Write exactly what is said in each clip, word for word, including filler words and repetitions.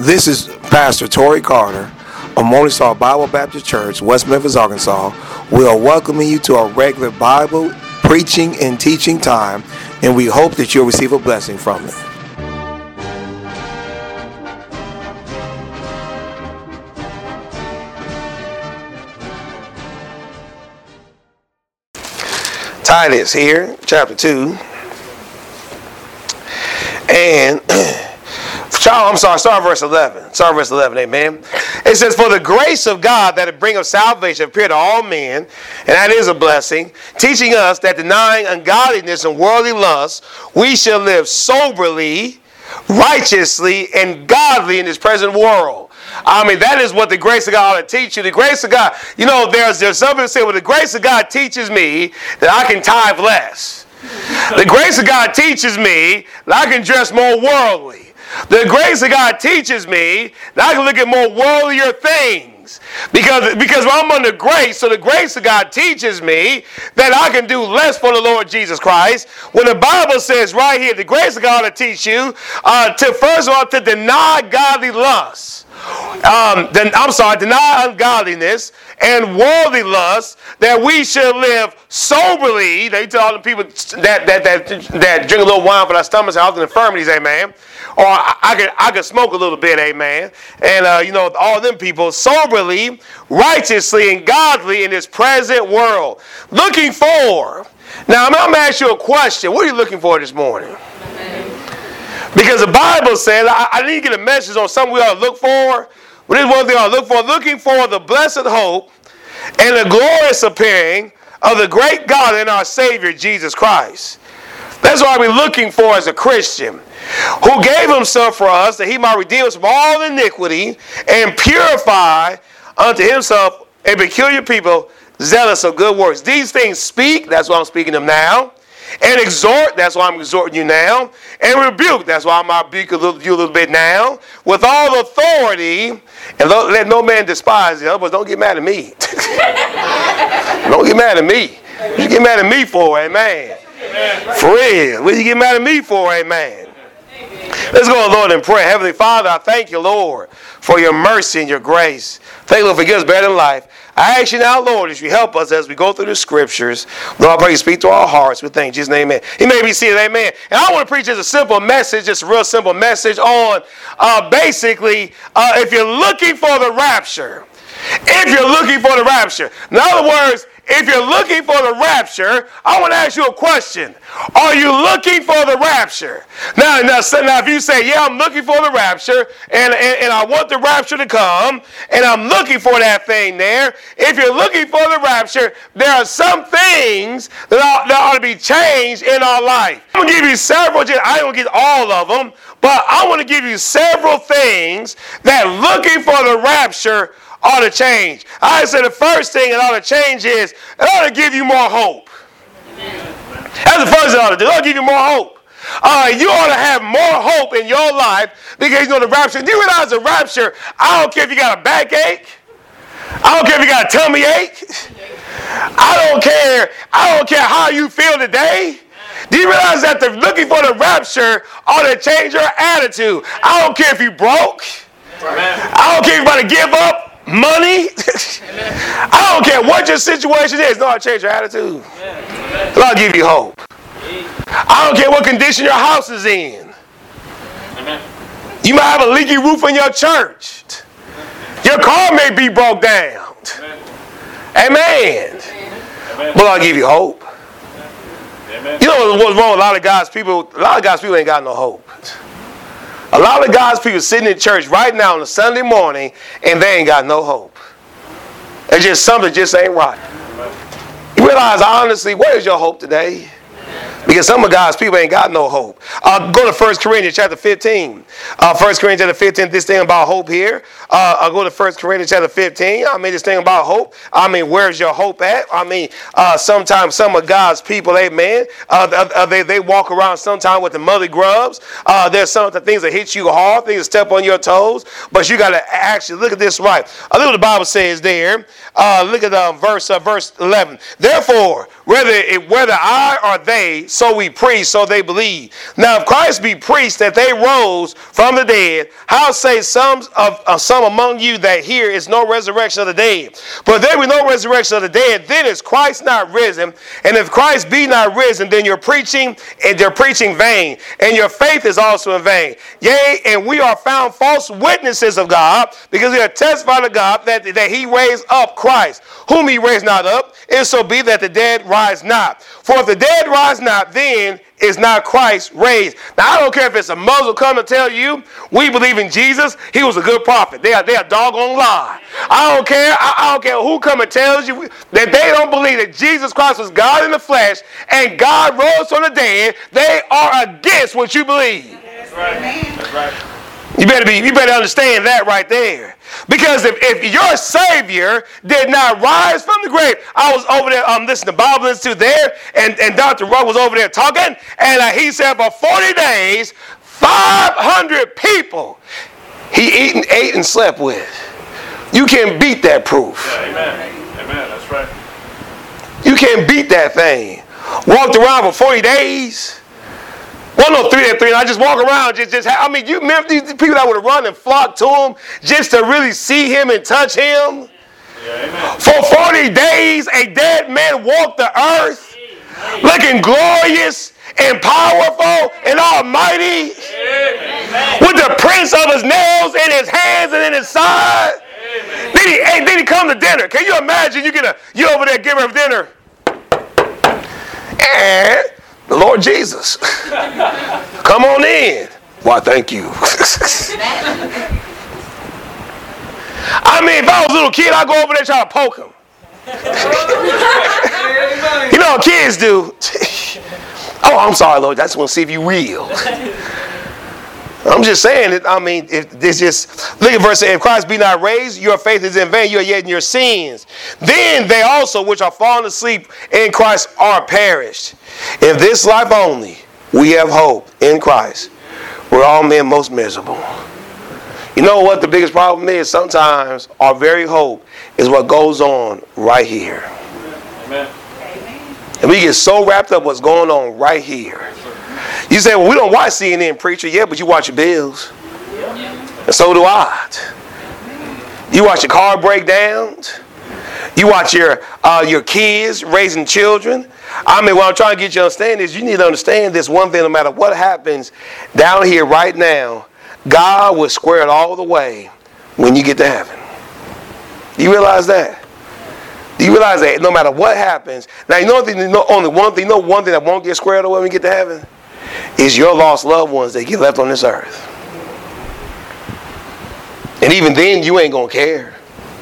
This is Pastor Torrey Carter of Morning Star Bible Baptist Church, West Memphis, Arkansas. We are welcoming you to our regular Bible preaching and teaching time, and we hope that you'll receive a blessing from it. Titus here, chapter two. And Child, I'm sorry, start verse eleven. Start verse eleven, amen. It says, "For the grace of God that it bringeth salvation appeared to all men," and that is a blessing, "teaching us that denying ungodliness and worldly lust, we shall live soberly, righteously, and godly in this present world." I mean, that is what the grace of God ought to teach you. The grace of God, you know, there's, there's something to say, well, the grace of God teaches me that I can tithe less. The grace of God teaches me that I can dress more worldly. The grace of God teaches me that I can look at more worldlier things. Because, because I'm under grace, so the grace of God teaches me that I can do less for the Lord Jesus Christ. When the Bible says right here, the grace of God will teach you uh, to, first of all, to deny godly lusts. Um, then, I'm sorry, deny ungodliness and worldly lust, that we should live soberly. They tell all the people that that that, that drink a little wine for their stomachs and health and infirmities, amen. Or I, I could I could smoke a little bit, amen. And uh, you know, all them people soberly, righteously, and godly in this present world, looking for. Now I'm gonna ask you a question. What are you looking for this morning? Because the Bible says, I, I need to get a message on something we ought to look for. But this is one thing I ought to look for. Looking for the blessed hope and the glorious appearing of the great God and our Savior, Jesus Christ. That's what we're looking for as a Christian, who gave himself for us that he might redeem us from all iniquity and purify unto himself a peculiar people zealous of good works. These things speak, that's why I'm speaking them now. And exhort, that's why I'm exhorting you now. And rebuke, that's why I'm rebuking you a little, you a little bit now. With all authority, and let no man despise you. Otherwise, don't get mad at me. Don't get mad at me. What you get mad at me for, amen? Amen. For real. What you get mad at me for, amen? Let's go, Lord, in prayer. Heavenly Father, I thank you, Lord, for your mercy and your grace. Thank you, Lord, for giving us better than life. I ask you now, Lord, as you help us as we go through the scriptures, Lord, I pray you speak to our hearts. We thank you, Jesus' name, amen. He may be seated, amen. And I want to preach just a simple message, just a real simple message on uh, basically, uh, if you're looking for the rapture, if you're looking for the rapture. In other words, if you're looking for the rapture, I want to ask you a question. Are you looking for the rapture? Now, now, so now if you say, yeah, I'm looking for the rapture, and, and, and I want the rapture to come, and I'm looking for that thing there, if you're looking for the rapture, there are some things that ought, that ought to be changed in our life. I'm going to give you several, I don't get all of them, but I want to give you several things that looking for the rapture ought to change. I said the first thing it ought to change is it ought to give you more hope. That's the first thing it ought to do. It ought to give you more hope. Uh, you ought to have more hope in your life because you know the rapture. Do you realize the rapture? I don't care if you got a backache. I don't care if you got a tummy ache. I don't care. I don't care how you feel today. Do you realize that the looking for the rapture ought to change your attitude? I don't care if you broke. I don't care if you're about to give up money. I don't care what your situation is. No, I'll change your attitude. I'll give you hope. I don't care what condition your house is in. You might have a leaky roof in your church. Your car may be broke down. Amen. But I'll give you hope. You know what's wrong with a lot of God's people? A lot of God's people ain't got no hope. A lot of God's people sitting in church right now on a Sunday morning and they ain't got no hope. It's just something just ain't right. You realize, honestly, where is your hope today? Because some of God's people ain't got no hope. Uh, go to First Corinthians chapter fifteen. Uh, First Corinthians chapter fifteen, this thing about hope here. Uh, I'll go to First Corinthians chapter fifteen. I mean, this thing about hope. I mean, where's your hope at? I mean, uh, sometimes some of God's people, amen, uh, uh, they, they walk around sometimes with the muddy grubs. Uh, there's some of the things that hit you hard, things that step on your toes. But you got to actually look at this right. Uh, look what the Bible says there. Uh, look at uh, verse uh, verse eleven. Therefore, whether it, whether I or they so we preach, so they believe. Now, if Christ be preached that they rose from the dead, how say some of uh, some among you that here is no resurrection of the dead? But there be no resurrection of the dead, then is Christ not risen? And if Christ be not risen, then you're preaching, and you're preaching vain, and your faith is also in vain. Yea, and we are found false witnesses of God, because we have testified to God that, that he raised up Christ, whom he raised not up, and so be that the dead rise not. For if the dead rise not, then is not Christ raised. Now, I don't care if it's a Muslim come to tell you, we believe in Jesus, he was a good prophet. They are, they are doggone lie. I don't care. I, I don't care who come and tells you that they don't believe that Jesus Christ was God in the flesh and God rose from the dead. They are against what you believe. That's right. That's right. You better be. You better understand that right there. Because if, if your Savior did not rise from the grave, I was over there um, listening to Bible Institute there, and, and Doctor Ruck was over there talking, and uh, he said for forty days, five hundred people he eaten, ate, and slept with. You can't beat that proof. Yeah, amen. Amen. That's right. You can't beat that thing. Walked around for forty days. Well, no, three and three. And I just walk around, just, just. I mean, you remember these people that would have run and flocked to him just to really see him and touch him. Yeah, amen. For forty days, a dead man walked the earth, looking glorious and powerful and almighty, Amen. with the prints of his nails in his hands and in his side. Amen. Then he, hey, then he come to dinner. Can you imagine? You get a, you over there giving him dinner, and the Lord Jesus, come on in. Why, thank you. I mean, if I was a little kid, I'd go over there and try to poke him. You know what kids do? Oh, I'm sorry, Lord. I just want to see if you're real. I'm just saying it. I mean, if it's just, look at verse eight. If Christ be not raised, your faith is in vain. You are yet in your sins. Then they also which are fallen asleep in Christ are perished. In this life only, we have hope in Christ. We're all men most miserable. You know what the biggest problem is? Sometimes our very hope is what goes on right here. Amen. And we get so wrapped up what's going on right here. You say, well, we don't watch C N N, preacher. Yeah, but you watch your bills. And so do I. You watch your car breakdowns. You watch your uh, your kids raising children. I mean, what I'm trying to get you to understand is you need to understand this one thing. No matter what happens down here right now, God will square it all the way when you get to heaven. Do you realize that? Do you realize that no matter what happens, now you know, the, you know only one thing, you know one thing that won't get squared away when we get to heaven is your lost loved ones that get left on this earth. And even then, you ain't gonna care.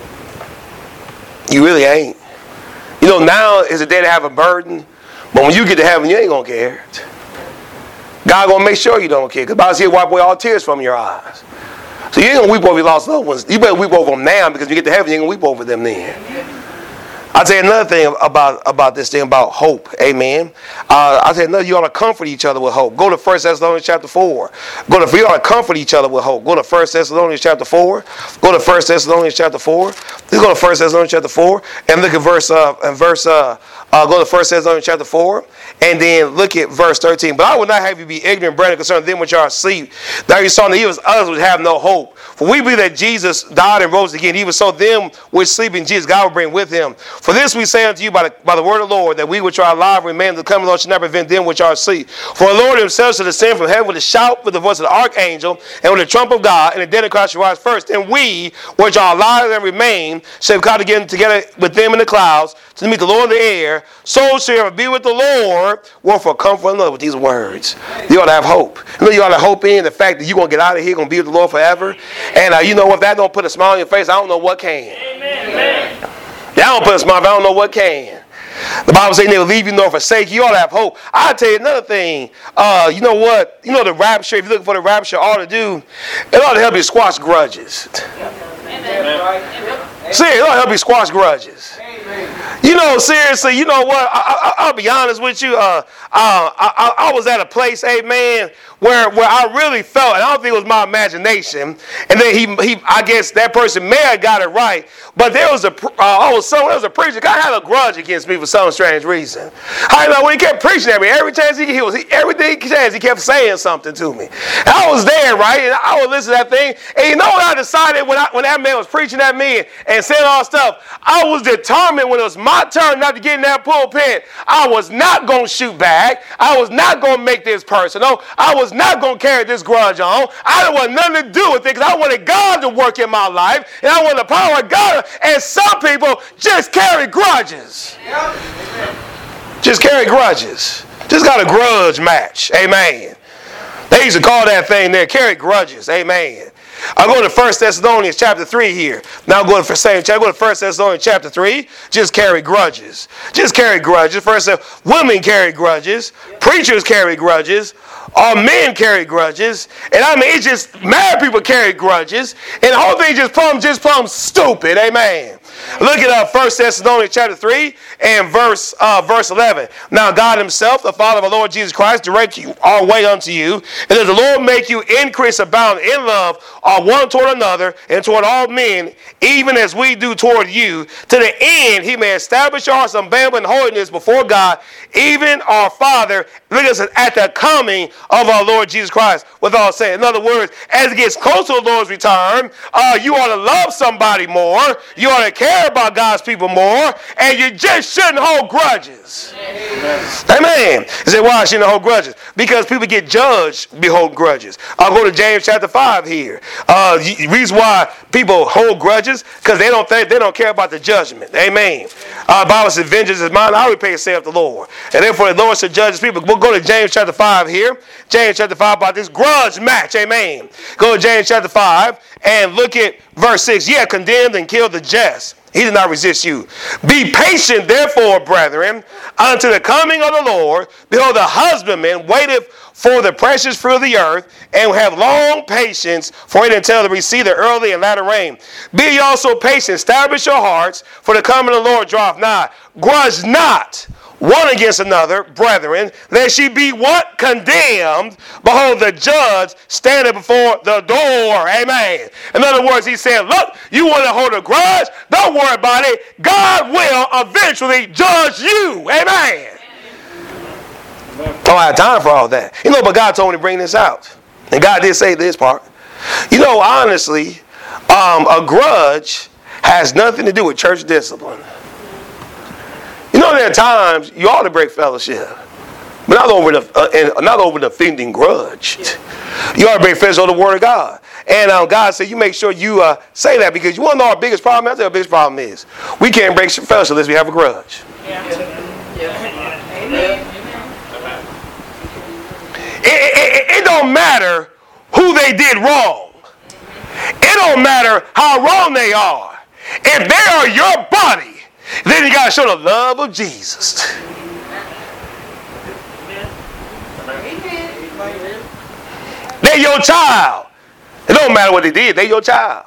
You really ain't. You know, now is a day to have a burden, but when you get to heaven, you ain't gonna care. God gonna make sure you don't care, because God's here to wipe away all tears from your eyes. So you ain't gonna weep over your lost loved ones. You better weep over them now, because when you get to heaven, you ain't gonna weep over them then. I'll tell you another thing about, about this thing about hope. Amen. Uh, I'll tell you another, you ought to comfort each other with hope. Go to First Thessalonians chapter four. Go to, you ought to comfort each other with hope. Go to First Thessalonians chapter four. Go to First Thessalonians chapter four. Let's go to First Thessalonians chapter four and look at verse, uh, and verse, uh, uh, go to First Thessalonians chapter four and then look at verse thirteen. But I will not have you be ignorant, brethren, concerning them which are asleep, that you saw that even others which have no hope. For we believe that Jesus died and rose again. Even so, them which sleep in Jesus, God will bring with him. For this we say unto you by the, by the word of the Lord, that we which are alive remain until the coming of the Lord shall not prevent them which are asleep. For the Lord himself shall descend from heaven with a shout, with the voice of the archangel, and with the trump of God, and the dead in Christ shall rise first. And we which are alive and remain shall come again together with them in the clouds to meet the Lord in the air. So shall we be with the Lord. Wherefore comfort one another with these words. You ought to have hope. You know, you ought to hope in the fact that you're going to get out of here, going to be with the Lord forever. And uh, you know, if that don't put a smile on your face, I don't know what can. Amen. That don't put a smile, I don't know what can. The Bible says they will leave you nor forsake you. You ought to have hope. I'll tell you another thing. Uh, you know what? You know the rapture, if you're looking for the rapture, ought to do, it ought to help you squash grudges. Amen. See, it ought to help you squash grudges. Amen. You know, seriously, you know what? I, I, I'll be honest with you. Uh, uh, I, I was at a place, amen, where where I really felt, and I don't think it was my imagination, and then he, he I guess that person may have got it right, but there was a, uh, I was someone, there was a preacher, God had a grudge against me for some strange reason. I know when he kept preaching at me, every chance he, he was, he, every chance he kept saying something to me. And I was there, right, and I would listen to that thing, and you know what I decided when, I, when that man was preaching at me and, and saying all stuff? I was determined when it was my turn not to get in that pulpit, I was not going to shoot back. I was not going to make this personal. I was not going to carry this grudge on. I didn't want nothing to do with it because I wanted God to work in my life, and I wanted the power of God. And some people just carry grudges. Just carry grudges. Just got a grudge match. Amen. They used to call that thing there, carry grudges. Amen. I'm going to First Thessalonians chapter three here. Now I'm going to same chapter. Go to First Thessalonians chapter three. Just carry grudges. Just carry grudges. First, women carry grudges. Preachers carry grudges. All men carry grudges. And I mean, it's just married people carry grudges. And the whole thing just plumb, just plumb stupid. Amen. Look at uh, First Thessalonians chapter three and verse uh, verse eleven. Now God himself, the Father of our Lord Jesus Christ, direct you our way unto you, and that the Lord make you increase abound in love, uh, one toward another, and toward all men, even as we do toward you, to the end he may establish your hearts unbendable in holiness before God, even our Father, look at this, at the coming of our Lord Jesus Christ, with all saying. In other words, as it gets close to the Lord's return, uh, you ought to love somebody more, you ought to care about God's people more, and you just shouldn't hold grudges. Amen. Amen. You say, why I shouldn't hold grudges? Because people get judged behold grudges. I'll go to James chapter five here. Uh, the reason why people hold grudges, because they don't think, they don't care about the judgment. Amen. Uh, the Bible says, vengeance is mine, I will repay, saith the Lord. And therefore the Lord should judge his people. We'll go to James chapter five here. James chapter five about this grudge match. Amen. Go to James chapter five and look at verse six. Ye have condemned and killed the just. He did not resist you. Be patient, therefore, brethren, unto the coming of the Lord. Behold, the husbandman waiteth for the precious fruit of the earth, and have long patience for it until the receive the early and latter rain. Be ye also patient, establish your hearts, for the coming of the Lord draweth nigh. Grudge not one against another, brethren, lest ye be what? Condemned. Behold, the judge standeth before the door. Amen. In other words, he said, look, you want to hold a grudge? Don't worry about it. God will eventually judge you. Amen. I don't have time for all that. You know, but God told me to bring this out. And God did say this part. You know, honestly, um, a grudge has nothing to do with church discipline. You know, there are times you ought to break fellowship, but not over the uh, not over the offending grudge. You ought to break fellowship on the Word of God. And um, God said, you make sure you uh, say that, because you want to know our biggest problem? I'll tell you what our biggest problem is. We can't break fellowship unless we have a grudge. Yeah. Yeah. Amen. It, it, it, it don't matter who they did wrong. It don't matter how wrong they are. If they are your body, then you got to show the love of Jesus. They're your child. It don't matter what they did. They're your child.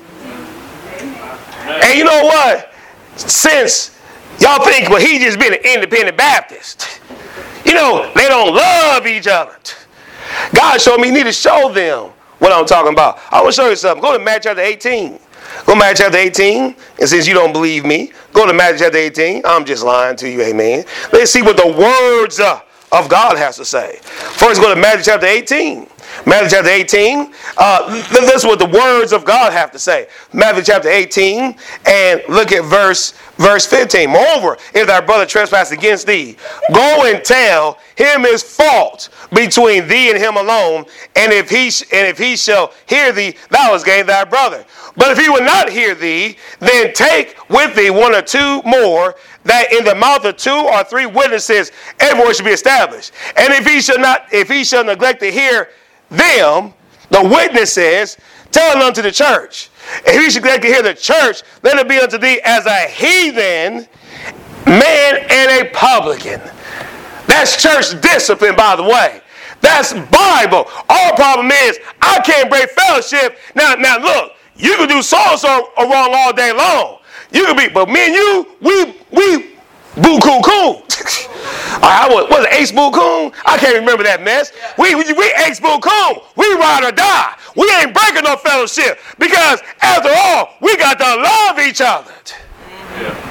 And you know what? Since y'all think, well, he just been an independent Baptist, you know, they don't love each other. God showed me you need to show them what I'm talking about. I want to show you something. Go to Matthew chapter eighteen. Go to Matthew chapter eighteen. And since you don't believe me, go to Matthew chapter eighteen. I'm just lying to you, amen. Let's see what the words uh, of God has to say. First, go to Matthew chapter eighteen. Matthew chapter eighteen. Uh, this is what the words of God have to say. Matthew chapter eighteen, and look at verse verse fifteen. Moreover, if thy brother trespass against thee, go and tell him his fault between thee and him alone. And if he sh- and if he shall hear thee, thou hast gained thy brother. But if he will not hear thee, then take with thee one or two more, that in the mouth of two or three witnesses every word should be established. And if he shall not, if he shall neglect to hear them, the witnesses, tell it unto the church. If he should neglect to hear the church, let it be unto thee as a heathen man and a publican. That's church discipline, by the way. That's Bible. Our problem is I can't break fellowship. Now, now look, you can do so-and-so wrong all day long. You can be, but me and you, we we boo coon coon. I was was it ace boo coon? I can't remember that mess. We we, we ace boo coon. We ride or die. We ain't breaking no fellowship because after all, we got to love each other. Yeah.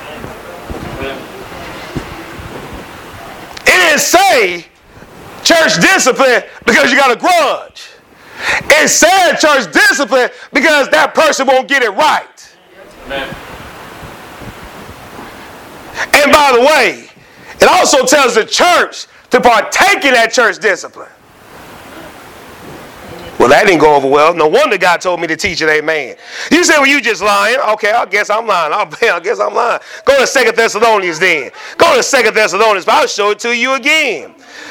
It didn't say church discipline because you got a grudge. It said church discipline because that person won't get it right. Amen. And by the way, it also tells the church to partake in that church discipline. Well, that didn't go over well. No wonder God told me to teach it, amen. You say, well, you just lying. Okay, I guess I'm lying. I'll, I guess I'm lying. Go to Second Thessalonians then. Go to Second Thessalonians, but I'll show it to you again.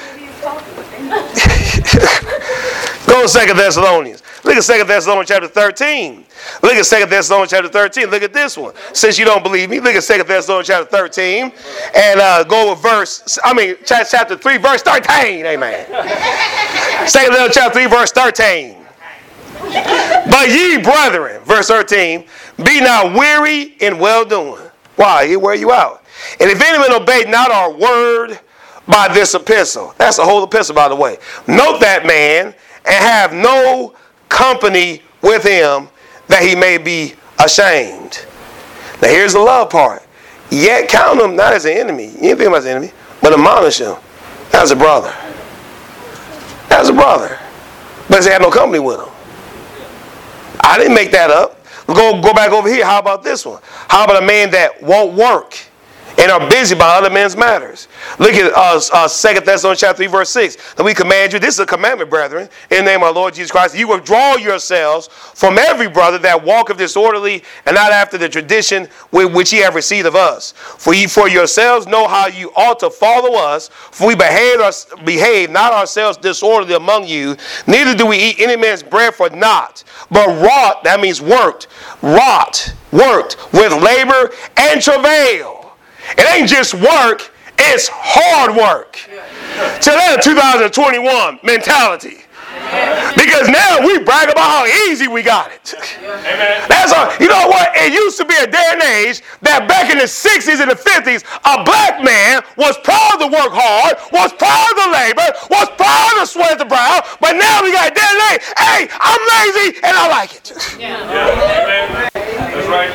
Go to Second Thessalonians. Look at Second Thessalonians chapter thirteen. Look at Second Thessalonians chapter thirteen. Look at this one. Since you don't believe me, look at Second Thessalonians chapter thirteen. And uh, go with verse, I mean, chapter three, verse thirteen. Amen. Second Thessalonians chapter three, verse thirteen. But ye, brethren, verse thirteen, be not weary in well-doing. Why? He wear you out. And if any man obey not our word by this epistle. That's the whole epistle, by the way. Note that man and have no company with him that he may be ashamed. Now here's the love part. Yet count him not as an enemy. You ain't think about as an enemy, but admonish him as a brother. As a brother. But he had no company with him. I didn't make that up. Go, go back over here. How about this one? How about a man that won't work and are busy by other men's matters? Look at uh, uh, Second Thessalonians chapter three, verse six. And we command you, this is a commandment, brethren, in the name of our Lord Jesus Christ, you withdraw yourselves from every brother that walketh disorderly and not after the tradition which ye have received of us. For ye for yourselves know how you ought to follow us, for we behave, us, behave not ourselves disorderly among you, neither do we eat any man's bread for naught, but wrought, that means worked, wrought, worked with labor and travail. It ain't just work, it's hard work. So that's a two thousand twenty-one mentality. Because now we brag about how easy we got it. That's all. You know what? It used to be a day and age that back in the sixties and the fifties, a black man was proud to work hard, was proud to labor, was proud to sweat the brow, but now we got a day and age. Hey, I'm lazy and I like it. Yeah. Amen. That's right.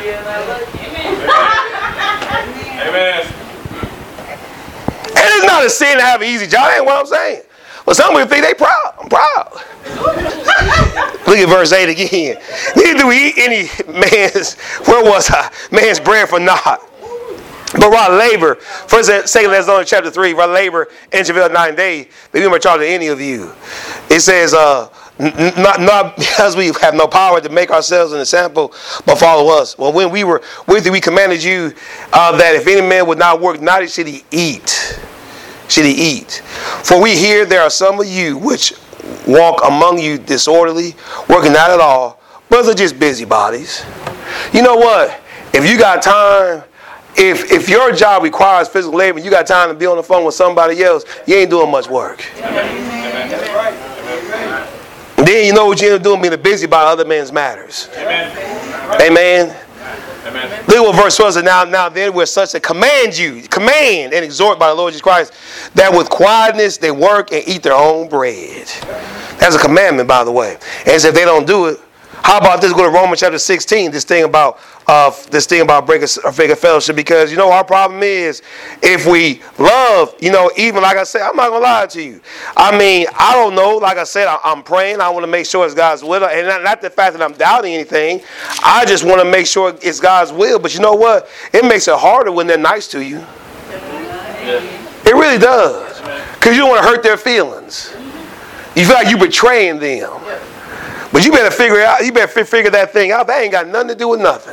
Amen. And it's not a sin to have an easy job. That ain't what I'm saying. Well, some people think they proud. I'm proud. Look at verse eight again. Neither do we eat any man's, where was I? Man's bread for naught. But rather labor. First, Second Thessalonians chapter three, rather labor and travail nine days, that we may charge to any of you. It says, uh, not, not because we have no power to make ourselves an example, but follow us. Well, when we were with you, we commanded you uh, that if any man would not work, neither should he eat. Should he eat? For we hear there are some of you which walk among you disorderly, working not at all, but they're just busybodies. You know what? If you got time, if if your job requires physical labor and you got time to be on the phone with somebody else, you ain't doing much work. Amen. That's right. And then you know what you end up doing, being a busybody other men's matters. Amen. Amen. Amen. Look what verse twelve says. Now, now then we're such to command you, command and exhort by the Lord Jesus Christ, that with quietness they work and eat their own bread. That's a commandment, by the way. And if they don't do it, how about this? Go to Romans chapter sixteen. This thing about uh, this thing about breaking breaking fellowship, because you know our problem is if we love, you know, even like I said, I'm not gonna lie to you. I mean, I don't know. Like I said, I, I'm praying. I want to make sure it's God's will, and not, not the fact that I'm doubting anything. I just want to make sure it's God's will. But you know what? It makes it harder when they're nice to you. Yeah. It really does, because you don't want to hurt their feelings. You feel like you're betraying them. But you better figure it out. You better figure that thing out. That ain't got nothing to do with nothing.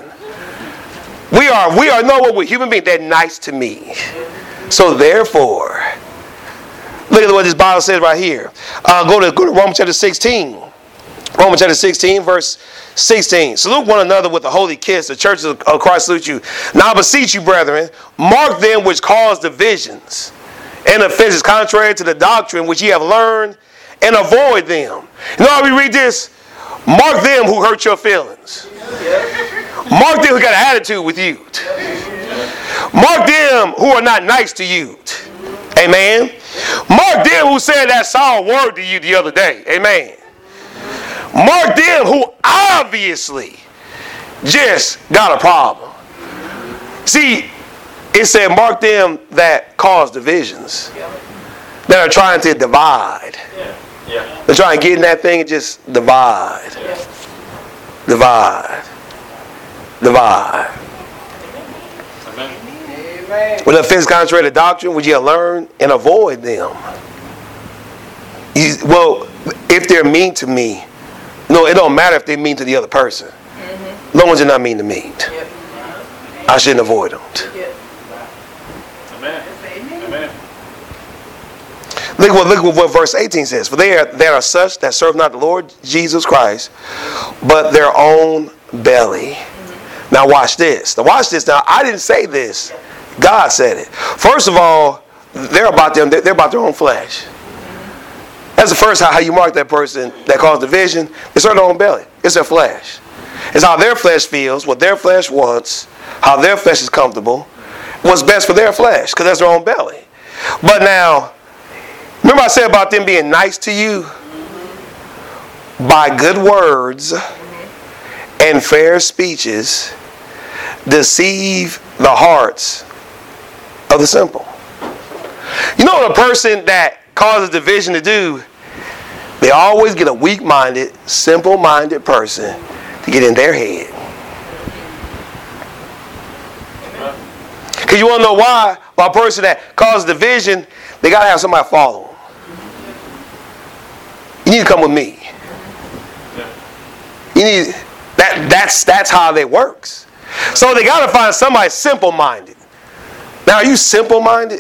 We are, we are, know what we're human beings. They're nice to me. So therefore, look at what this Bible says right here. Uh, go to go to Romans chapter sixteen. Romans chapter sixteen, verse sixteen. Salute one another with a holy kiss. The churches of Christ salute you. Now I beseech you, brethren, mark them which cause divisions and offenses contrary to the doctrine which ye have learned, and avoid them. You know how we read this? Mark them who hurt your feelings. Mark them who got an attitude with you. Mark them who are not nice to you. Amen. Mark them who said that sour word to you the other day. Amen. Mark them who obviously just got a problem. See, it said mark them that cause divisions, that are trying to divide. They're trying to get in that thing and just divide. Divide. Divide. When offense contrary to doctrine, would you learn and avoid them? You, well, if they're mean to me, no, it don't matter if they're mean to the other person. Mm-hmm. Long as they're not mean to me. Yep. I shouldn't avoid them. Yep. Amen. Amen. Look what, look what verse eighteen says. For they are, there are such that serve not the Lord Jesus Christ, but their own belly. Mm-hmm. Now watch this. Now watch this. Now I didn't say this. God said it. First of all, they're about them. They're about their own flesh. That's the first how, how you mark that person that caused division. It's their own belly. It's their flesh. It's how their flesh feels, what their flesh wants, how their flesh is comfortable, what's best for their flesh, because that's their own belly. But now, remember I said about them being nice to you? By good words and fair speeches deceive the hearts of the simple. You know what a person that causes division to do? They always get a weak-minded, simple-minded person to get in their head. Because you want to know why? By a person that causes division, they got to have somebody follow them. You need to come with me. You need that. That's that's how they works. So they got to find somebody simple-minded. Now, are you simple-minded?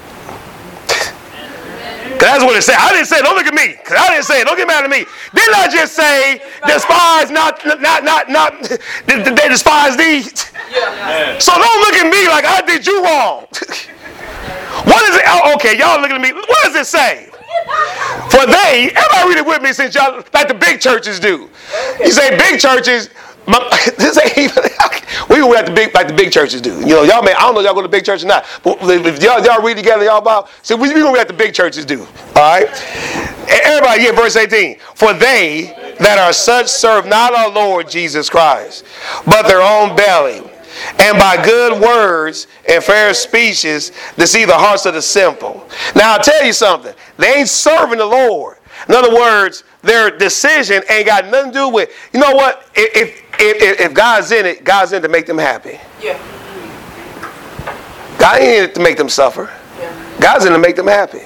Because that's what it said. I didn't say, don't look at me. Because I didn't say, don't get mad at me. Didn't I just say, despise not, not, not, not, they despise thee? Yeah. So don't look at me like I did you wrong. What is it? Oh, okay, y'all looking at me. What does it say? For they, everybody read it with me since y'all, like the big churches do. You say big churches, my, this ain't even, we gonna at the big like the big churches do. You know, y'all may I don't know if y'all go to big church or not. But if y'all y'all read together, y'all about so we, we gonna at the big churches do. Alright? Everybody get verse eighteen. For they that are such serve not our Lord Jesus Christ, but their own belly, and by good words and fair speeches deceive the hearts of the simple. Now I'll tell you something. They ain't serving the Lord. In other words, their decision ain't got nothing to do with, you know what? If if, if God's in it, God's in it to make them happy. Yeah. God ain't in it to make them suffer. Yeah. God's in it to make them happy.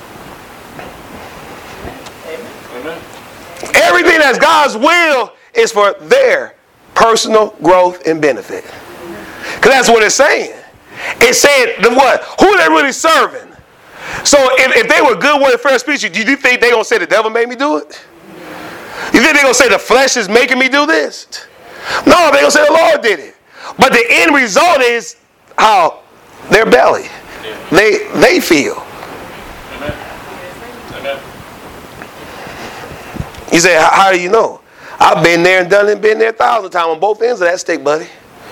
Amen. Everything that's God's will is for their personal growth and benefit. Because that's what it's saying. It's saying the what? Who are they really serving? So if, if they were good with a fair speech, do you think they're going to say the devil made me do it? You think they're going to say the flesh is making me do this? No, they're going to say the Lord did it. But the end result is how their belly, yeah. they they feel. Amen. Amen. You say, how, how do you know? I've been there and done it, been there a thousand times on both ends of that stick, buddy.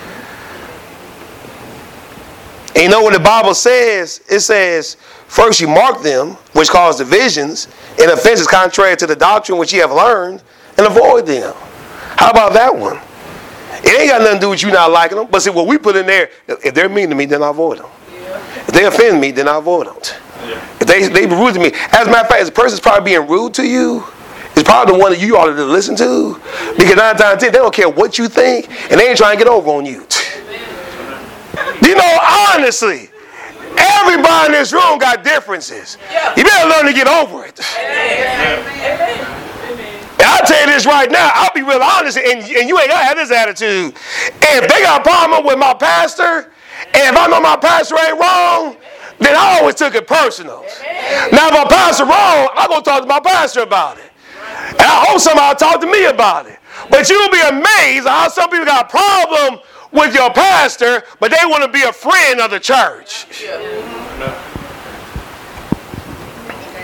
And you know what the Bible says? It says, first you mark them, which cause divisions and offenses contrary to the doctrine which ye have learned, and avoid them. How about that one? It ain't got nothing to do with you not liking them. But see, what we put in there, if they're mean to me, then I avoid them. Yeah. If they offend me, then I avoid them. Yeah. If they, they be rude to me. As a matter of fact, if the person's probably being rude to you, it's probably the one that you ought to listen to. Because nine times out of ten, they don't care what you think, and they ain't trying to get over on you. You know, honestly, everybody in this room got differences. You better learn to get over it. Amen. And I'll tell you this right now. I'll be real honest, and, and you ain't got to have this attitude. If they got a problem with my pastor, and if I know my pastor ain't wrong, then I always took it personal. Now, if my pastor wrong, I'm going to talk to my pastor about it. And I hope somebody will talk to me about it. But you'll be amazed how some people got a problem with your pastor, but they want to be a friend of the church.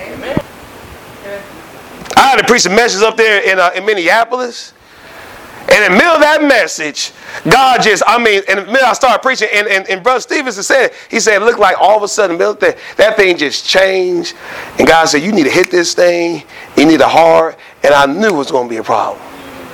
I had to preach a message up there in, uh, in Minneapolis, And in the middle of that message, God just, I mean, in the middle I started preaching, and, and, and Brother Stevenson said, he said, it looked like all of a sudden, the middle of the, that thing just changed. And God said, you need to hit this thing. You need a heart. And I knew it was going to be a problem.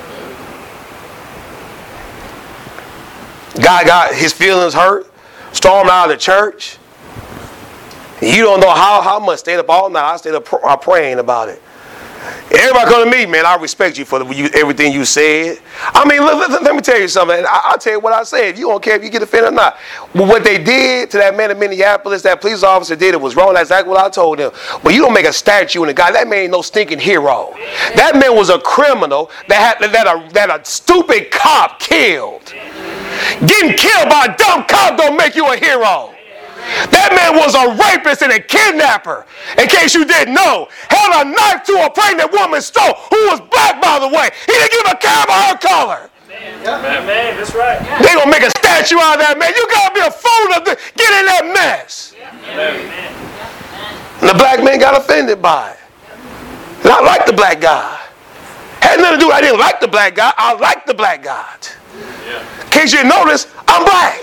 God got his feelings hurt, stormed out of the church. You don't know how, how much. Stayed up all night. I stayed up pr- uh, praying about it. Everybody come to me, man, I respect you for the, you, everything you said. I mean, let, let, let me tell you something. I, I'll tell you what I said. You don't care if you get offended or not. But what they did to that man in Minneapolis, that police officer did, it was wrong. That's exactly what I told him. But you don't make a statue in a guy. That man ain't no stinking hero. That man was a criminal that, had, that, a, that a stupid cop killed. Getting killed by a dumb cop don't make you a hero. That man was a rapist and a kidnapper. In case you didn't know, held a knife to a pregnant woman's throat who was black, by the way. He didn't give a care about her color. Amen. That's right. They gonna make a statue out of that man. You gotta be a fool to get in that mess. Amen. And the black man got offended by it. And I like the black guy. Had nothing to do with I didn't like the black guy. I like the black guy. Yeah. In case you didn't notice, I'm black.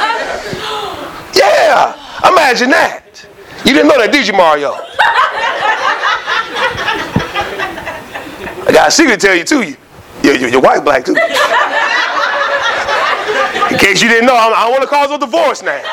Yeah, imagine that. You didn't know that, did you, Mario? I got a secret to tell you, too. Your, your, your wife black, too. In case you didn't know, I'm, I want to cause a divorce now.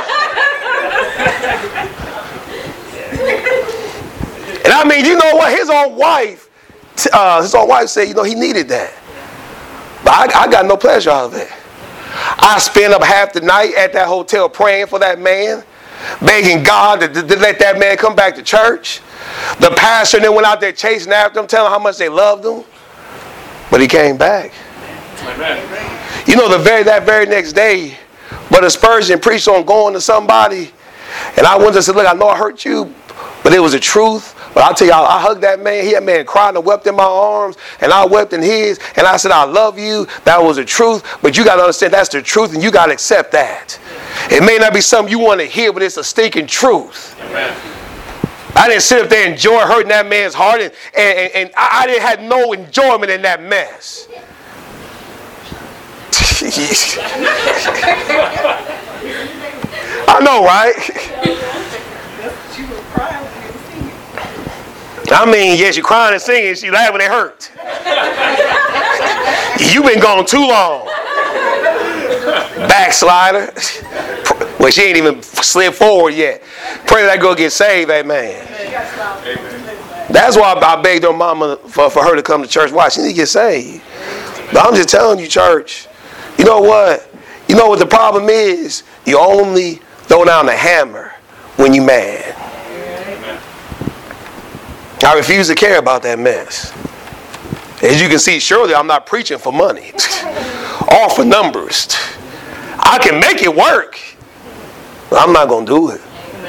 And I mean, you know what? His own wife, uh, his own wife said, you know, he needed that. But I, I got no pleasure out of it. I spent up half the night at that hotel praying for that man, begging God to, to, to let that man come back to church. The pastor then went out there chasing after him, telling him how much they loved him. But he came back. Amen. You know, the very that very next day, Brother Spurgeon preached on going to somebody. And I went and said, look, I know I hurt you, but it was the truth. But I'll tell you, I, I hugged that man. He, that man cried and wept in my arms. And I wept in his. And I said, I love you. That was the truth. But you got to understand that's the truth. And you got to accept that. It may not be something you want to hear, but it's a stinking truth. Amen. I didn't sit up there and enjoy hurting that man's heart. And, and, and I, I didn't have no enjoyment in that mess. I know, right? I mean, yes, you're crying and singing. She laughing when it hurt. You've been gone too long. Backslider. Well, she ain't even slid forward yet. Pray that girl get saved, amen. That's why I begged her mama for, for her to come to church. Why? She need to get saved. But I'm just telling you, church, you know what? You know what the problem is? You only throw down the hammer when you mad. I refuse to care about that mess. As you can see, surely I'm not preaching for money or for numbers. I can make it work, but I'm not going to do it.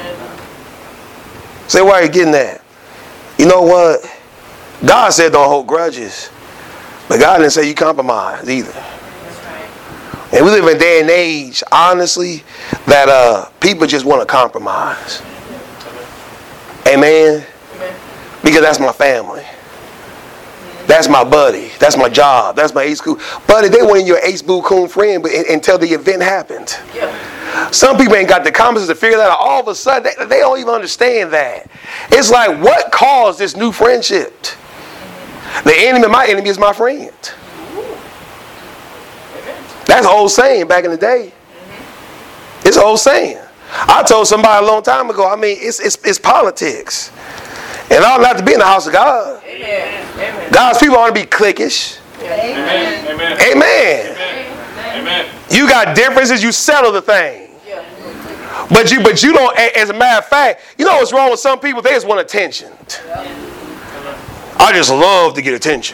Say, why are you getting that? You know what? God said don't hold grudges, but God didn't say you compromise either. And we live in a day and age, honestly, that uh, people just want to compromise. Amen? Because that's my family. That's my buddy. That's my job. That's my ace school. Buddy, they weren't your ace boo coon friend but, until the event happened. Yeah. Some people ain't got the confidence to figure that out. All of a sudden, they, they don't even understand that. It's like, what caused this new friendship? The enemy of my enemy is my friend. That's an old saying back in the day. It's an old saying. I told somebody a long time ago, I mean, it's it's, it's politics. And I don't have to be in the house of God. Amen. God's people want to be cliquish. Amen. Amen. Amen. Amen. Amen. You got differences, you settle the thing. But you but you don't, as a matter of fact, you know what's wrong with some people? They just want attention. I just love to get attention.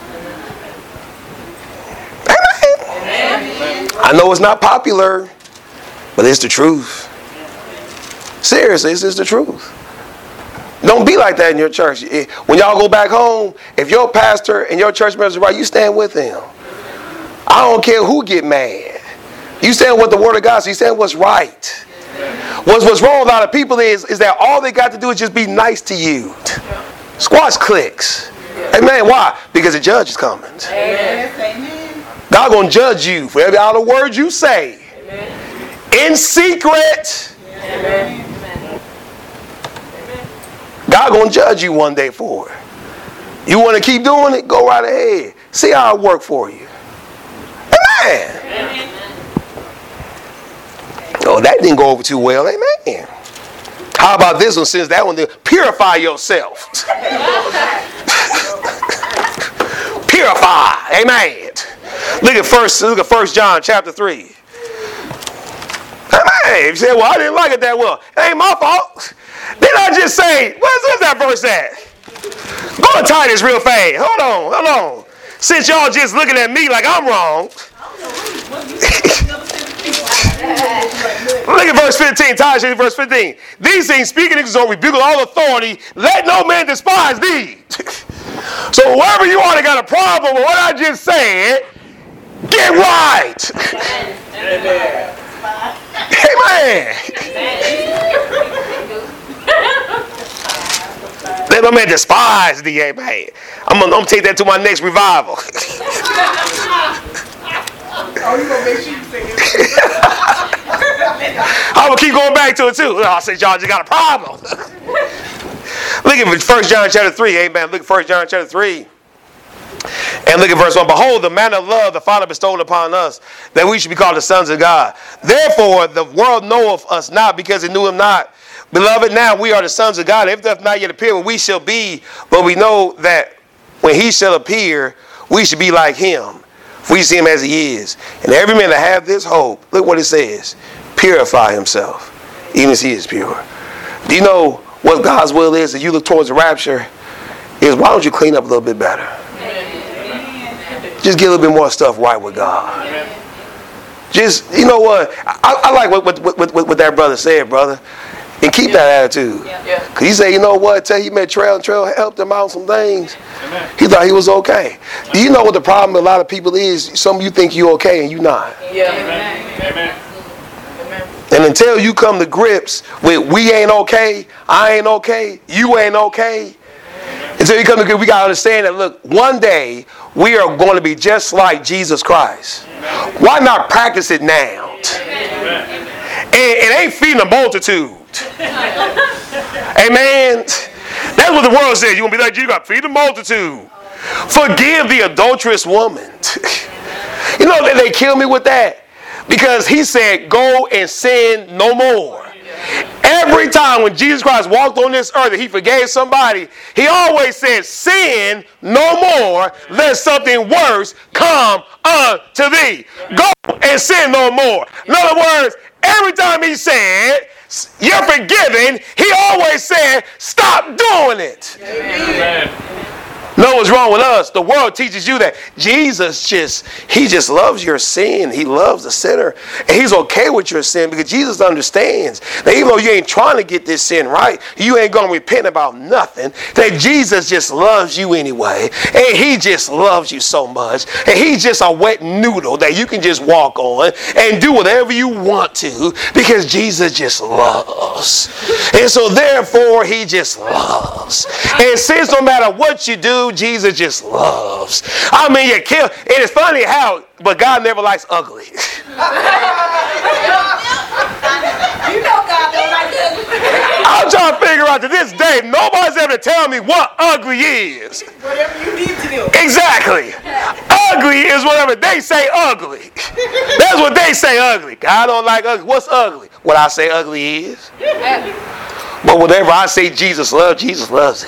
Amen. I know it's not popular, but it's the truth. Seriously, it's just the truth. Don't be like that in your church. When y'all go back home, if your pastor and your church members are right, you stand with him. I don't care who get mad. You stand with the word of God, so you stand what's right. What's, what's wrong with a lot of people is, is that all they got to do is just be nice to you. Squash clicks. Amen. Why? Because the judge is coming. Amen. God gonna judge you for every other word you say. Amen. In secret. Amen. God gonna judge you one day for it. You want to keep doing it? Go right ahead. See how it work for you. Amen. Amen. Oh, that didn't go over too well. Amen. How about this one? Since that one did, purify yourself. Purify. Amen. Look at first. Look at First John chapter three. Amen. You say, "Well, I didn't like it that well." It ain't my fault. Didn't I just say? Where's, where's that verse at? Go to Titus real fast. Hold on. Hold on. Since y'all just looking at me like I'm wrong. Look at verse fifteen. Titus verse fifteen. These things speaking exhort, rebuke with all authority. Let no man despise thee. So wherever you are that got a problem with what I just said, get right. Amen. Amen. Let no man despise thee. Amen. I'm gonna, I'm gonna take that to my next revival. Oh, you gonna make sure you say it. I'm gonna keep going back to it too. I said y'all just got a problem. Look at First John chapter three. Amen. Look at First John chapter three. And look at verse one. Behold, the manner of love the Father bestowed upon us, that we should be called the sons of God. Therefore, the world knoweth us not, because it knew him not. Beloved, now we are the sons of God. If doth not yet appear what we shall be, but we know that when he shall appear, we should be like him. For we see him as he is. And every man that have this hope, look what it says, purify himself, even as he is pure. Do you know what God's will is as you look towards the rapture? Is why don't you clean up a little bit better? Just get a little bit more stuff right with God. Just, you know what? I, I like what, what, what, what that brother said, brother. And keep that attitude. Because he said, you know what? Tell he met Trail, and Trail helped him out some things. Amen. He thought he was okay. Do you know what the problem with a lot of people is? Some of you think you're okay and you're not. Yeah. Amen. Amen. And until you come to grips with we ain't okay, I ain't okay, you ain't okay. Amen. Until you come to grips, we got to understand that, look, one day we are going to be just like Jesus Christ. Amen. Why not practice it now? Amen. And it ain't feeding a multitude. Amen. That's what the world says. You want to be like Jesus, you got to feed the multitude. Forgive the adulterous woman. You know that they kill me with that? Because he said, go and sin no more. Every time when Jesus Christ walked on this earth and he forgave somebody, he always said, sin no more, lest something worse come unto thee. Go and sin no more. In other words, every time he said, you're forgiven, he always said, stop doing it. Amen. Know what's wrong with us? The world teaches you that Jesus just, he just loves your sin. He loves the sinner. And he's okay with your sin because Jesus understands that even though you ain't trying to get this sin right, you ain't going to repent about nothing, that Jesus just loves you anyway. And he just loves you so much. And he's just a wet noodle that you can just walk on and do whatever you want to because Jesus just loves. And so therefore, he just loves. And since no matter what you do, Jesus just loves. I mean, you kill. It is funny how, but God never likes ugly. You know God don't like ugly. I'm trying to figure out to this day, nobody's ever tell me what ugly is. Whatever you need to do. Exactly. Ugly is whatever they say ugly. That's what they say ugly. God don't like ugly. What's ugly? What I say ugly is. But whatever I say Jesus loves, Jesus loves it.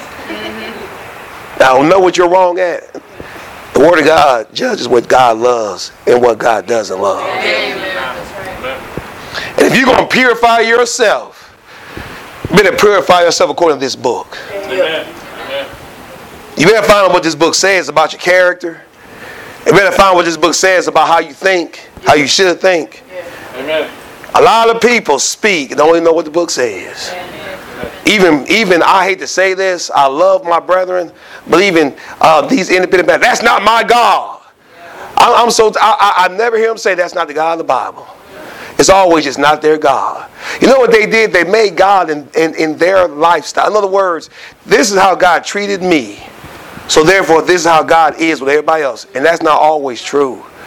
I don't know what you're wrong at. The Word of God judges what God loves and what God doesn't love. Amen. And if you're going to purify yourself, you better purify yourself according to this book. Amen. You better find out what this book says about your character. You better find out what this book says about how you think, how you should think. Amen. A lot of people speak and don't even know what the book says. Amen. Even, even I hate to say this, I love my brethren, but even uh, these independent men, that's not my God. I, I'm so I, I, I never hear them say that's not the God of the Bible. It's always just not their God. You know what they did? They made God in, in, in their lifestyle. In other words, this is how God treated me. So therefore, this is how God is with everybody else. And that's not always true.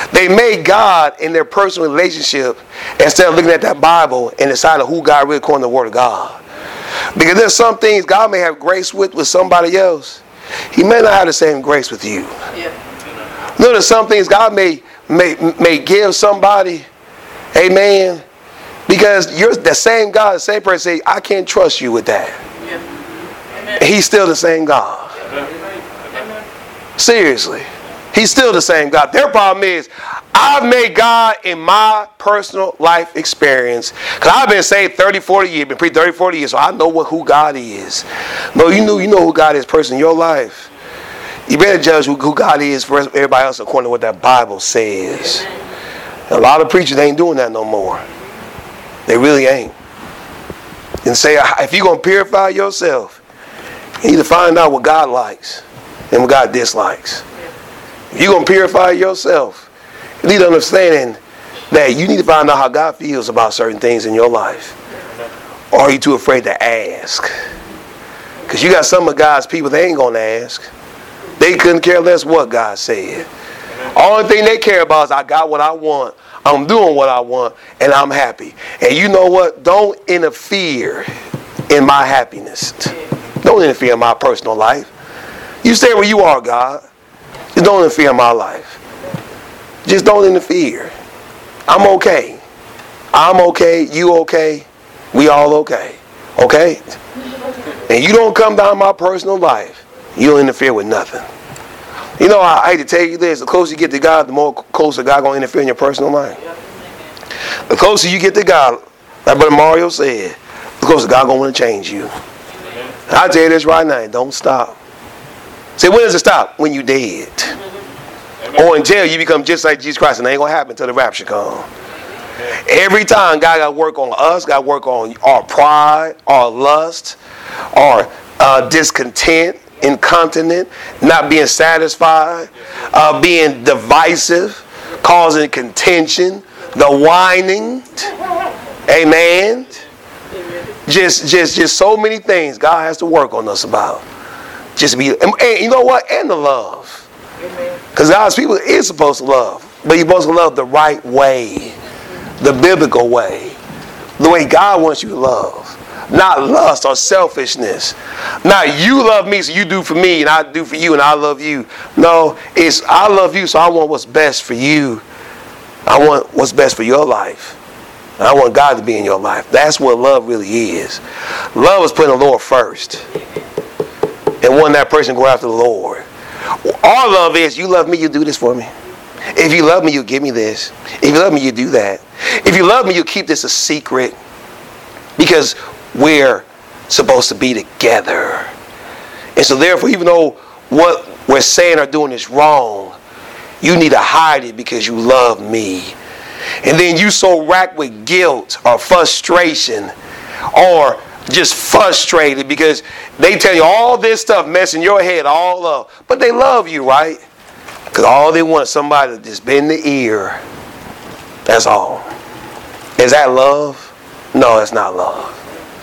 They made God in their personal relationship instead of looking at that Bible and deciding who God really according to the Word of God. Because there's some things God may have grace with with somebody else. He may not have the same grace with you. Yeah. You know, there's some things God may, may, may give somebody, amen, because you're the same God, the same person say, I can't trust you with that. Yeah. He's still the same God. Seriously. He's still the same God. Their problem is, I've made God in my personal life experience. Because I've been saved thirty, forty years, been preached thirty, forty years, so I know what who God is. No, you know, you know who God is person in your life. You better judge who, who God is for everybody else according to what that Bible says. And a lot of preachers ain't doing that no more. They really ain't. And say, if you're going to purify yourself, you need to find out what God likes and what God dislikes. If you're going to purify yourself, you need to understand that you need to find out how God feels about certain things in your life. Or are you too afraid to ask? Because you got some of God's people, they ain't going to ask. They couldn't care less what God said. Only thing they care about is I got what I want, I'm doing what I want, and I'm happy. And you know what? Don't interfere in my happiness. Don't interfere in my personal life. You stay where you are, God. Just don't interfere in my life. Just don't interfere. I'm okay. I'm okay. You okay. We all okay. Okay? And you don't come down my personal life, you don't interfere with nothing. You know, I, I hate to tell you this, the closer you get to God, the more closer God going to interfere in your personal life. The closer you get to God, like Brother Mario said, the closer God going to want to change you. I'll tell you this right now, don't stop. Say, when does it stop? When you dead. Amen. Or until you become just like Jesus Christ, and it ain't going to happen until the rapture comes. Every time God got to work on us, got to work on our pride, our lust, our uh, discontent, incontinent, not being satisfied, uh, being divisive, causing contention, the whining. Amen. Just, just, just so many things God has to work on us about. Just be, and, and you know what? And the love. Because God's people is supposed to love, but you're supposed to love the right way, the biblical way, the way God wants you to love. Not lust or selfishness. Not you love me so you do for me and I do for you and I love you. No, it's I love you so I want what's best for you. I want what's best for your life. And I want God to be in your life. That's what love really is. Love is putting the Lord first. And wanting that person to go after the Lord. Our love is, you love me, you do this for me. If you love me, you give me this. If you love me, you do that. If you love me, you keep this a secret. Because we're supposed to be together. And so therefore, even though what we're saying or doing is wrong, you need to hide it because you love me. And then you so racked with guilt or frustration or just frustrated because they tell you all this stuff messing your head all up. But they love you, right? Because all they want is somebody to just bend the ear. That's all. Is that love? No, it's not love.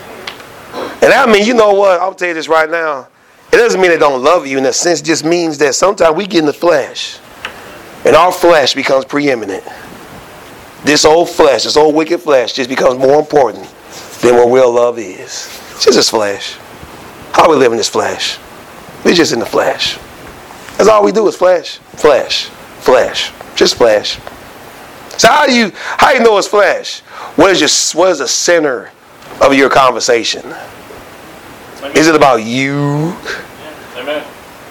And I mean, you know what? I'll tell you this right now. It doesn't mean they don't love you in a sense. It just means that sometimes we get in the flesh. And our flesh becomes preeminent. This old flesh, this old wicked flesh just becomes more important than what real love is. It's just this flesh. How we live in this flesh? We're just in the flesh. That's all we do is flesh, flesh, flesh. Just flesh. So how do you how do you know it's flesh? What is your what is the center of your conversation? Amen. Is it about you? Amen.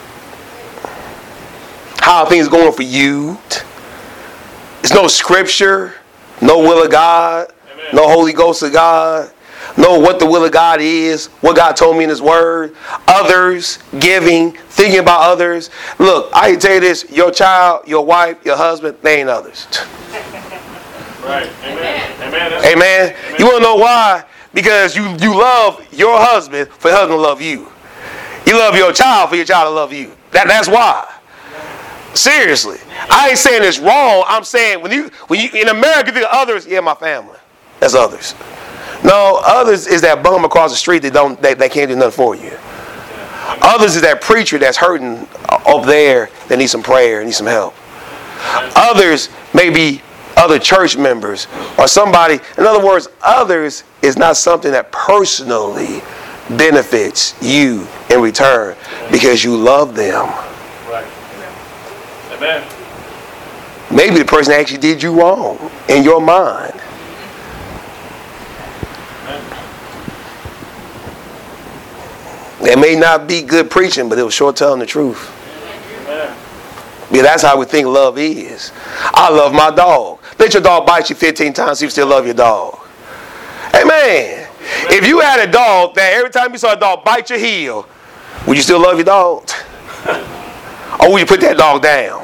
How are things going for you? There's no scripture, no will of God, amen. No Holy Ghost of God, no what the will of God is, what God told me in His Word, others, giving, thinking about others. Look, I can tell you this, your child, your wife, your husband, they ain't others. Right. Amen. Amen. Amen. Amen. You want to know why? Because you, you love your husband for your husband to love you. You love your child for your child to love you. That, that's why. Seriously. I ain't saying it's wrong. I'm saying when you when you in America think of others, yeah, my family. That's others. No, others is that bum across the street that don't that, that can't do nothing for you. Others is that preacher that's hurting up there that needs some prayer, needs some help. Others maybe other church members or somebody. In other words, others is not something that personally benefits you in return because you love them. Right. Amen. Maybe the person actually did you wrong in your mind. It may not be good preaching, but it was sure telling the truth. Amen. Yeah, that's how we think love is. I love my dog. Let your dog bite you fifteen times, you still love your dog. Amen. If you had a dog that every time you saw a dog bite your heel, would you still love your dog? Or would you put that dog down?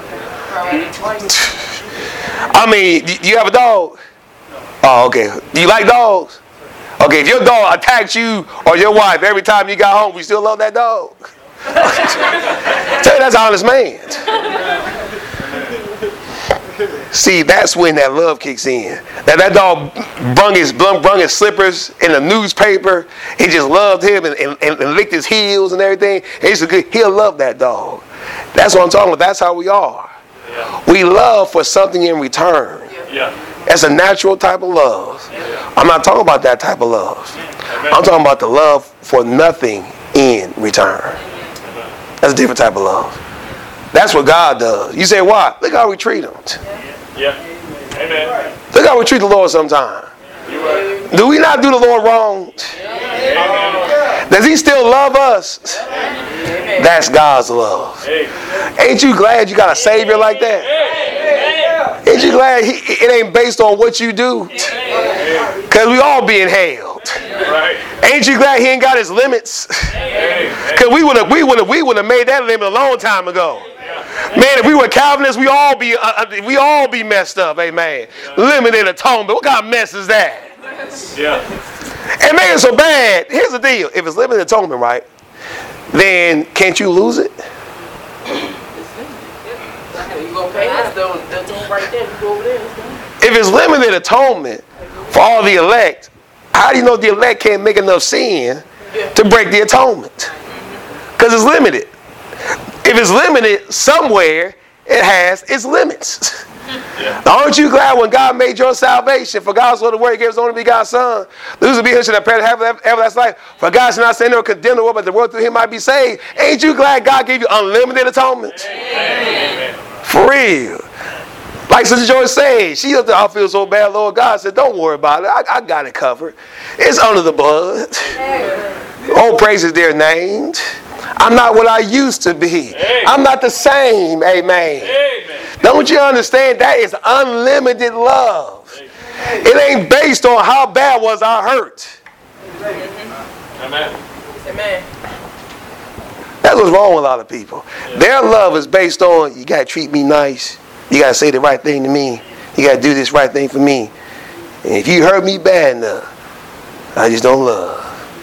I mean, do you have a dog? Oh, okay. Do you like dogs? Okay, if your dog attacked you or your wife every time you got home, would you still love that dog? Tell you that's an honest man. See, that's when that love kicks in. That that dog brung his, brung his slippers in the newspaper. He just loved him and, and, and licked his heels and everything. And he's a good, he'll love that dog. That's what I'm talking about. That's how we are. Yeah. We love for something in return. Yeah. That's a natural type of love. Yeah. I'm not talking about that type of love. Amen. I'm talking about the love for nothing in return. Amen. That's a different type of love. That's what God does. You say, why? Look how we treat him. Yeah. Amen. Look how we treat the Lord sometimes. You are. Do we not do the Lord wrong? Amen. Does he still love us? Amen. That's God's love. Hey. Ain't you glad you got a Savior like that? Hey. Ain't you glad he, it ain't based on what you do? Because we all being held. Right. Ain't you glad he ain't got his limits? Hey. Because we would have we would have we would have made that limit a long time ago. Man, if we were Calvinists, we all be uh, we all be messed up. Amen. Limited atonement. What kind of mess is that? Yeah. And make it so bad. Here's the deal: if it's limited atonement, right, then can't you lose it? You gonna pay us though? That's right there. You go over there. If it's limited atonement for all the elect, how do you know the elect can't make enough sin to break the atonement? Because it's limited. If it's limited somewhere, it has its limits. Yeah. Now, aren't you glad when God made your salvation? For God so the word, he gave his only begotten Son. Those who be him should have perished, have everlasting life. For God should not send or condemn the world, but the world through him might be saved. Ain't you glad God gave you unlimited atonement? Amen. For real. Like Sister Joy said, she up there, I feel so bad, Lord God said, don't worry about it. I, I got it covered. It's under the blood. Oh, praise is their named. I'm not what I used to be. Amen. I'm not the same. Amen. Amen. Don't you understand? That is unlimited love. Amen. It ain't based on how bad was I hurt. Amen. Amen. That's what's wrong with a lot of people. Yeah. Their love is based on, you got to treat me nice. You got to say the right thing to me. You got to do this right thing for me. And if you hurt me bad enough, I just don't love.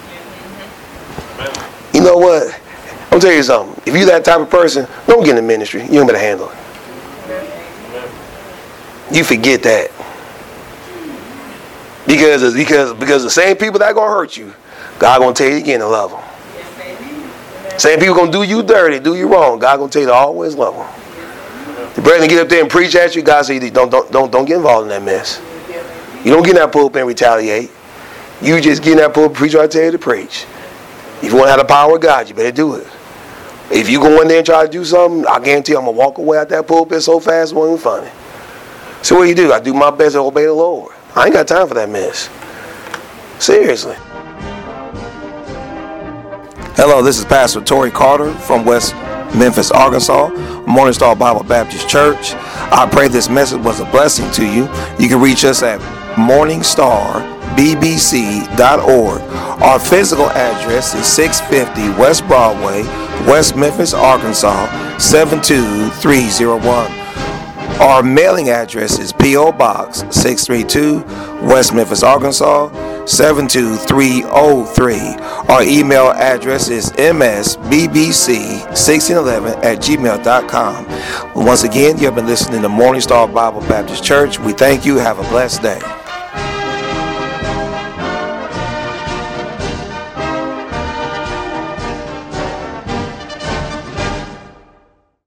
Amen. You know what? I'm going to tell you something. If you're that type of person, don't get in the ministry. You don't better handle it. Amen. You forget that. Because, because, because the same people that are going to hurt you, God going to tell you again to love them. Same people going to do you dirty, do you wrong. God going to tell you to always love them. The brother get up there and preach at you, God say, don't, don't, don't, don't get involved in that mess. You don't get in that pulpit and retaliate. You just get in that pulpit, preach what I tell you to preach. If you want to have the power of God, you better do it. If you go in there and try to do something, I guarantee you I'm going to walk away out that pulpit so fast it won't even funny. So what do you do? I do my best to obey the Lord. I ain't got time for that mess. Seriously. Hello, this is Pastor Torrey Carter from West Memphis, Arkansas, Morning Star Bible Baptist Church. I pray this message was a blessing to you. You can reach us at morning star b b c dot org. Our physical address is six fifty West Broadway, West Memphis, Arkansas, seven two three zero one. Our mailing address is P O Box six three two, West Memphis, Arkansas, seven two three zero three. Our email address is m s b b c sixteen eleven at gmail dot com. Once again, you have been listening to Morning Star Bible Baptist Church. We thank you. Have a blessed day.